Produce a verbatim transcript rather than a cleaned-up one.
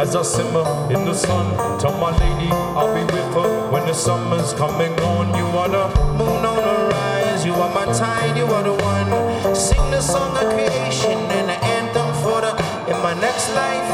as I simmer in the sun. Tell my lady I'll be with her when the summer's coming on. You are the moon on the rise, you are my tide, you are the one. Sing the song of creation and the anthem for the in my next life.